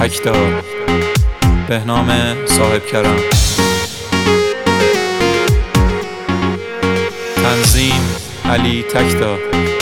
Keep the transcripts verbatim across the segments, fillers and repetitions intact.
تکدار بهنام صاحب کرم. تنظیم علی تکدار.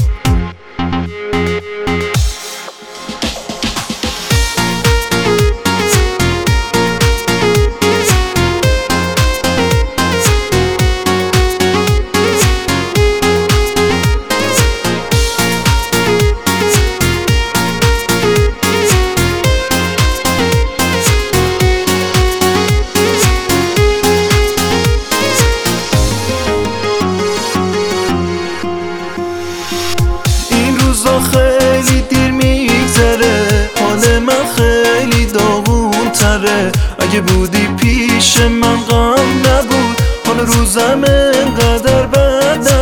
خیلی دیر میگذره، حال من خیلی داغون تره. اگه بودی پیش من غم نبود، حال روزم انقدر بد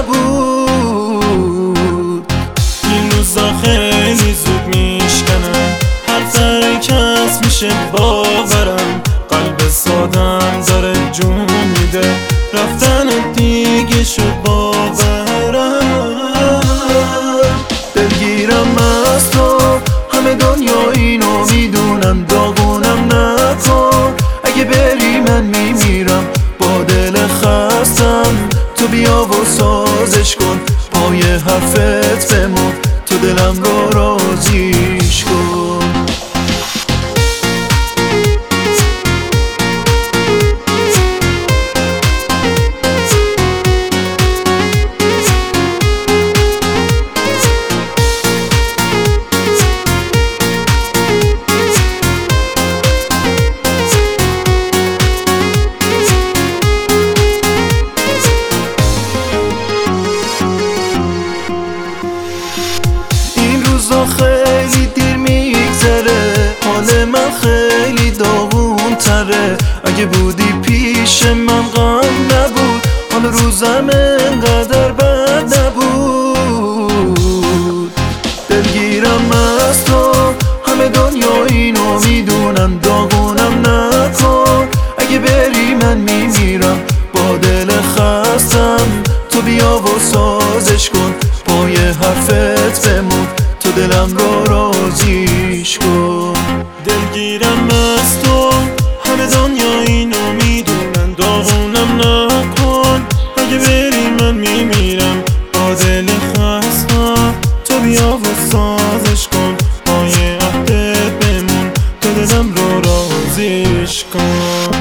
نبود. این روزا خیلی زود میشکنم، هر ترکت میشه باورم. قلب سادم داره جون میده، رفتن دیگه شد باورم. دلگیرم از تو، همه دنیا اینو میدونم. داغونم نکن، اگه بری من میمیرم. با دل خستم تو بیا و سازش کن. پای حرفت بمون، تو دلم رو راضیش کن. خیلی دیر میگذره، حال من خیلی داغون تره. اگه بودی پیش من غم نبود، حال روزم انقدر بد نبود. دلگیرم از تو، همه دنیا اینو میدونم. داغونم نکن، اگه بری من میمیرم. با دل خستم تو بیا و سازش کن. پای حرفت بمون، تو دلم رو راضیش کن. دلگیرم از تو، همه دنیا اینو میدونن. داغونم نکن، اگه بری من میمیرم. با دل خستم تو بیا و سازش کن. پای عهدت بمون، تو دلم رو راضیش کن.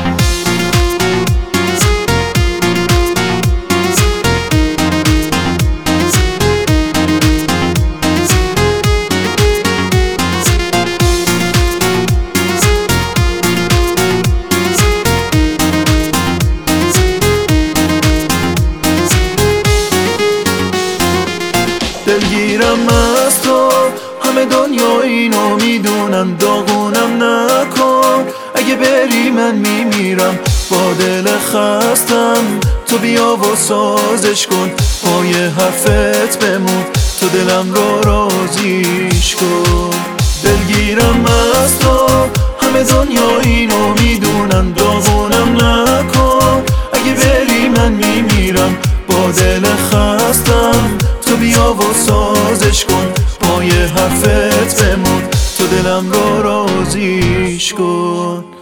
دلگیرم از تو، همه دنیا اینو میدونن. داغونم نکن، اگه بری من میمیرم. با دل خستم تو بیا و سازش کن. پای حرفت بمون، تو دلم رو راضیش کن. دلگیرم از تو، همه دنیا اینو میدونن. داغونم نکن، اگه بری من میمیرم. با دل خستم تو بیا و سازش کن. پای حرفت بمون، تو دلم رو راضیش کن.